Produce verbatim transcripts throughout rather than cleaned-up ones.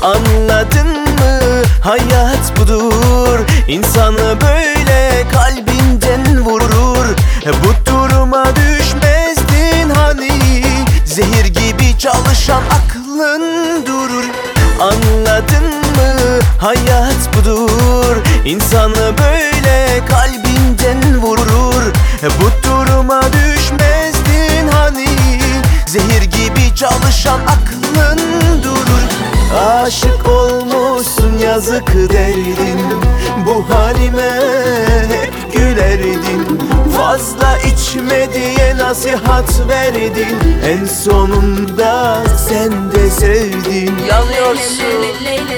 Anladın mı? Hayat budur. İnsanı böyle kalbinden vurur. Bu duruma düşmezdin hani. Zehir gibi çalışan aklın durur. Anladın mı? Hayat budur. İnsanı böyle kalbinden vurur. Bu duruma düşmezdin hani. Zehir gibi çalışan aklın durur. Aşık olmuşsun yazık derdin. Bu halime hep gülerdin. Fazla içme diye nasihat verdin. En sonunda sen de sevdin. Yanıyorsun.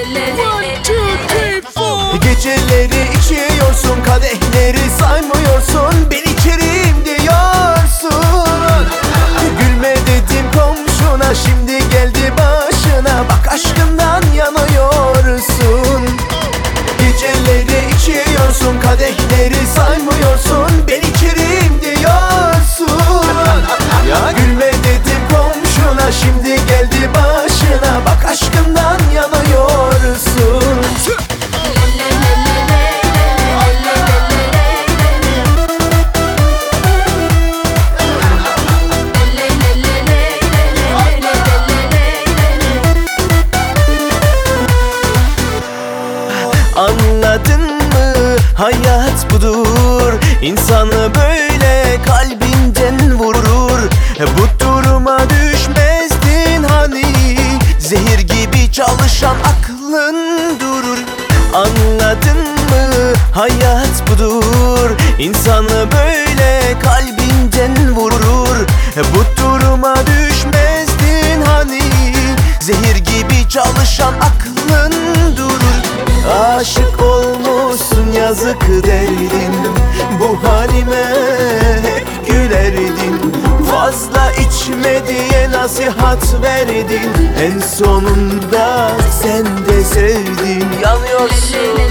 Geceleri içiyorsun, kadehleri saymıyorsun. Ben içerim diyorsun. Gülme dedim komşuna, şimdi geldi başına. Bak aşkından yanıyorsun. Geceleri içiyorsun, kadehleri saymıyorsun. Ben içerim diyorsun. Ya gülme dedim komşuna, şimdi geldi başına. Bak aşkından yanıyorsun. Anladın mı? Hayat budur. İnsanı böyle kalbinden vurur. Bu duruma düşmezdin hani. Zehir gibi çalışan aklın durur. Anladın mı? Hayat budur. İnsanı böyle kalbinden vurur. Bu duruma düşmezdin hani. Zehir gibi çalışan aklın durur. Aşık olmuşsun yazık derdin. Bu halime hep gülerdin. Fazla içme diye nasihat verdin. En sonunda sen de sevdin. Yanıyorsun.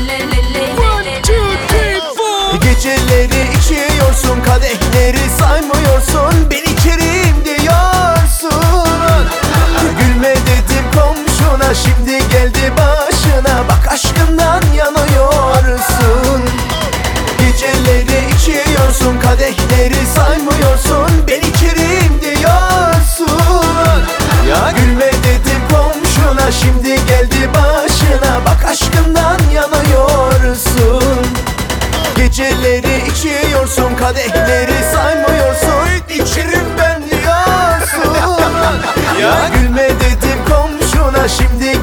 Geceleri içiyorsun, kadehleri saymıyorsun. Ben içerim diyorsun. Gülme dedim komşuna, şimdi geldi başına. Bak aşkından yanıyorsun. Geceleri içiyorsun, kadehleri saymıyorsun. Ben içerim diyorsun. Ya gülme dedim komşuna, şimdi geldi başına. Bak aşkından yanıyorsun. Geceleri içiyorsun, kadehleri saymıyorsun. İçerim ben diyorsun. Ya gülme dedim komşuna, şimdi